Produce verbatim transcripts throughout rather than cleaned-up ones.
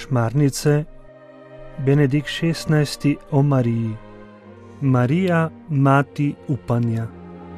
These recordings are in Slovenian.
Šmarnice, Benedikt šestnajsti o Mariji. Marija, mati upanja.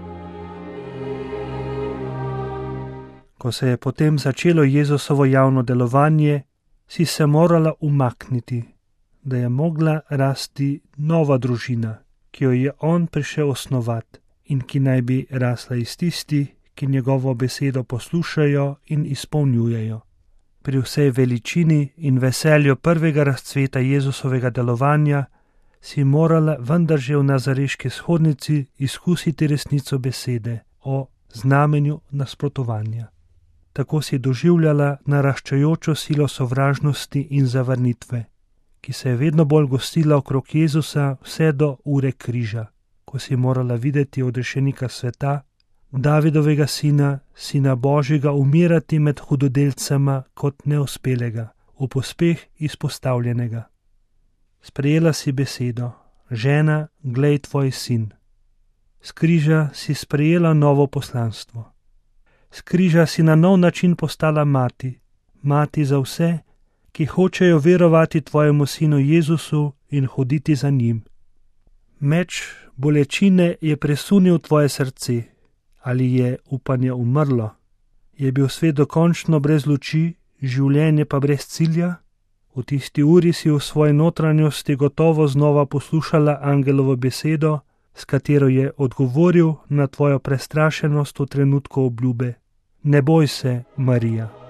Ko se je potem začelo Jezusovo javno delovanje, si se morala umakniti, da je mogla rasti nova družina, ki jo je on prišel osnovati in ki naj bi rasla iz tistih, ki njegovo besedo poslušajo in izpolnjujejo. Pri vsej veličini in veselju prvega razcveta Jezusovega delovanja si morala vendar že v nazareški shodnici izkusiti resnico besede o znamenju nasprotovanja. Tako si doživljala naraščajočo silo sovražnosti in zavrnitve, ki se je vedno bolj gostila okrog Jezusa vse do ure križa, ko si morala videti odrešenika sveta, Davidovega sina, sina Božjega, umirati med hudodelcema kot neuspelega, v pospeh izpostavljenega. Sprejela si besedo: žena, glej tvoj sin. S križa si sprejela novo poslanstvo. S križa si na nov način postala mati, mati za vse, ki hočejo verovati tvojemu sinu Jezusu in hoditi za njim. Meč bolečine je presunil tvoje srce. Ali je upanje umrlo? Je bil svet dokončno brez luči, življenje pa brez cilja? V tisti uri si v svoji notranjosti gotovo znova poslušala angelovo besedo, s katero je odgovoril na tvojo prestrašenost v trenutku obljube. Ne boj se, Marija.